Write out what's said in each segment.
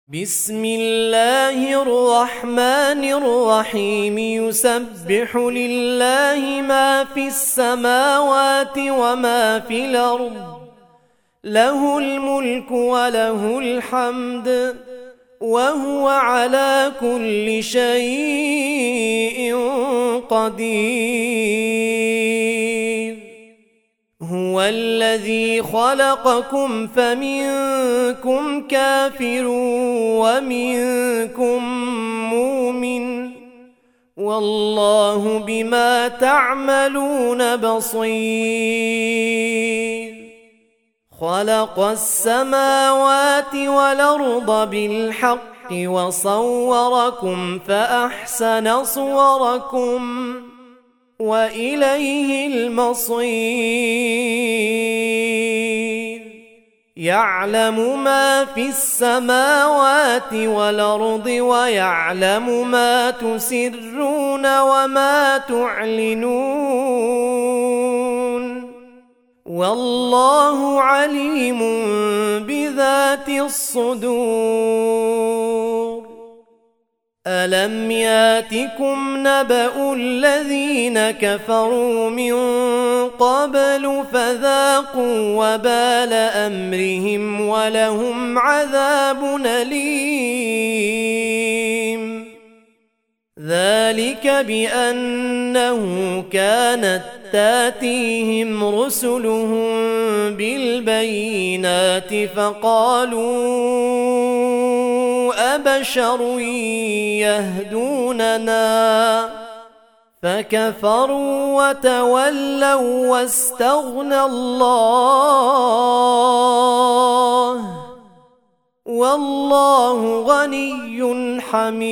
بسم الله الرحمن الرحيم يسبح لله ما في السماوات وما في الأرض له الملك وله الحمد وهو على كل شيء قدير. هو الذي خلقكم فمنكم كافر ومنكم مؤمن والله بما تعملون بصير. خلق السماوات والأرض بالحق وصوركم فأحسن صوركم وإليه المصير. يعلم ما في السماوات والأرض ويعلم ما تسرون وما تعلنون والله عليم بذات الصدور. ألم ياتكم نبأ الذين كفروا من قبل فذاقوا وبال أمرهم ولهم عذاب أليم. ذلك بأنه كانت تاتيهم رسلهم بالبينات فقالوا أبشر يهدوننا فكفروا وتولوا واستغنى الله والله غني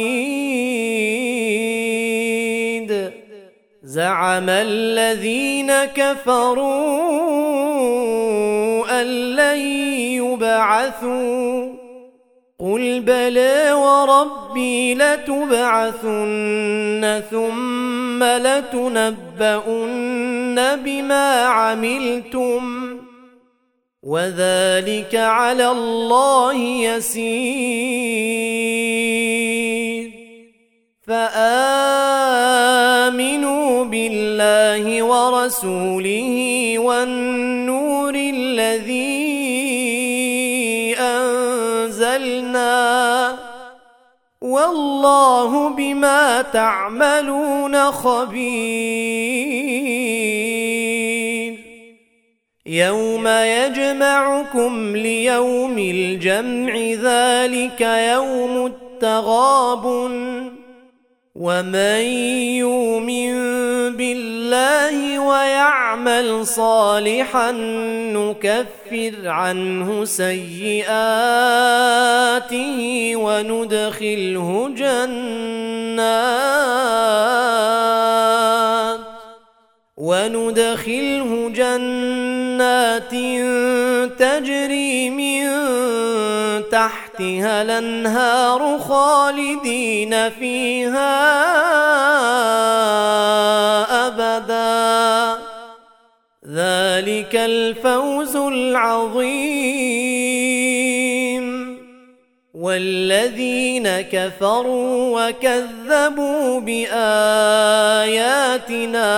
حميد. زعم الذين كفروا أن لن يبعثوا قل بلى وربي لتبعثن ثم لتنبؤن بما عملتم وذلك على الله يسير. فآمنوا بالله ورسوله والنور الذي أنزلنا والله بما تعملون خبير. يوم يجمعكم ليوم الجمع ذلك يوم التغابن ومن يؤمن بالله ويعمل صالحا نكفر عنه سيئاته وندخله جنات تجري من تحتها الأنهار خالدين فيها أبدا. ذلك الفوز العظيم. والذين كفروا وكذبوا بآياتنا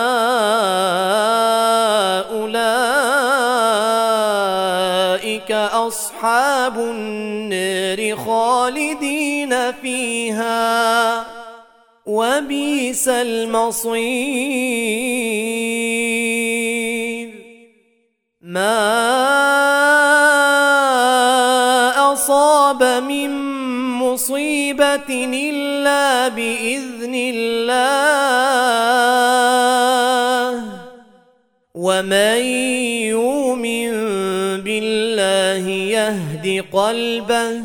أولئك أصحاب النار خالدين فيها وبئس المصير. ما أصاب من مصيبة إلا بإذن الله ومن يؤمن بالله يهد قلبه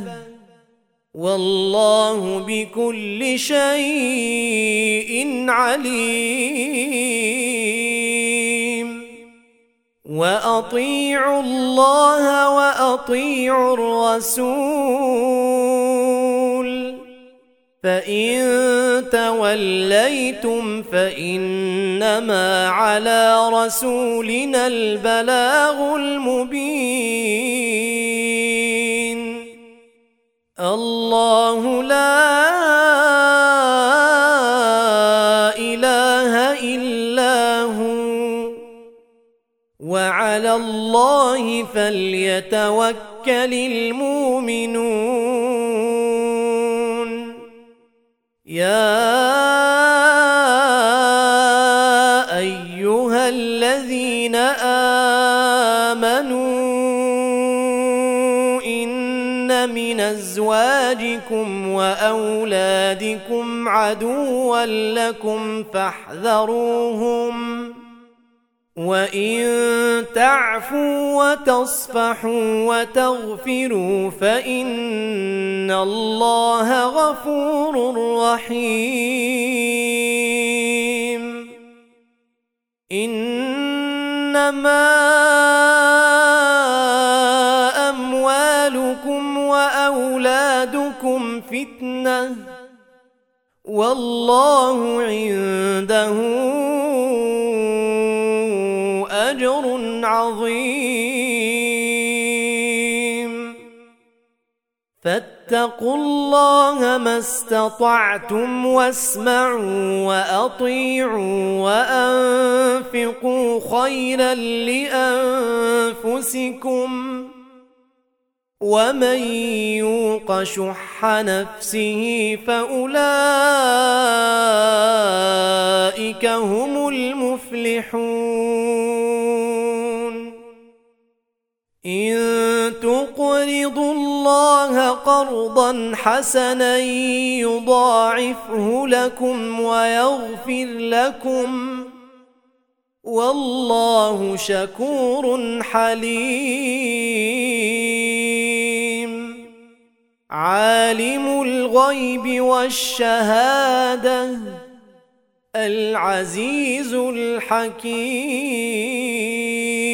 والله بكل شيء عليم. وأطيعوا الله وأطيعوا الرسول فإن توليتم فإنما على رسولنا البلاغ المبين. الله لا إله إلا هو وعلى الله فليتوكل المؤمنون يا أيها الذين آمنوا إن من أزواجكم وأولادكم عدوا لكم فاحذروهم وإن تعفوا وتصفحوا وتغفروا فإن الله غفور رحيم إنما أموالكم وأولادكم فتنة والله عنده أجر عظيم فاتقوا الله ما استطعتم واسمعوا وأطيعوا وأنفقوا خيرا لأنفسكم ومن يوق شح نفسه فأولئك هم المفلحون إن تقرضوا الله قرضا حسنا يضاعفه لكم ويغفر لكم والله شكور حليم عالم الغيب والشهادة العزيز الحكيم